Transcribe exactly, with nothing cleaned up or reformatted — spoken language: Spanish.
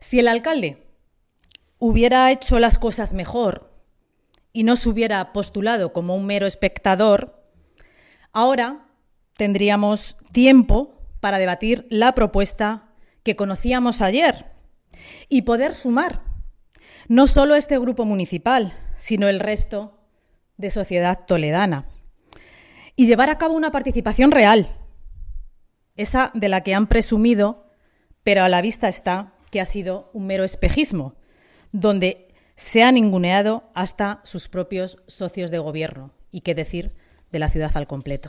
Si el alcalde hubiera hecho las cosas mejor y no se hubiera postulado como un mero espectador, ahora tendríamos tiempo para debatir la propuesta que conocíamos ayer y poder sumar no solo este grupo municipal, sino el resto de sociedad toledana y llevar a cabo una participación real, esa de la que han presumido, pero a la vista está que ha sido un mero espejismo, donde se ha ninguneado hasta sus propios socios de gobierno, y qué decir de la ciudad al completo.